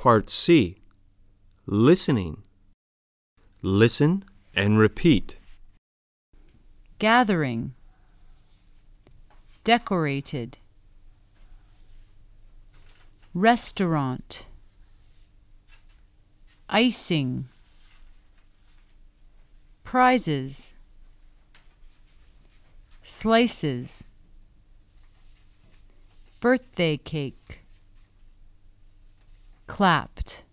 Part C. Listening. Listen and repeat. Gathering, decorated, restaurant, icing, prizes, slices, birthday cake, clapped.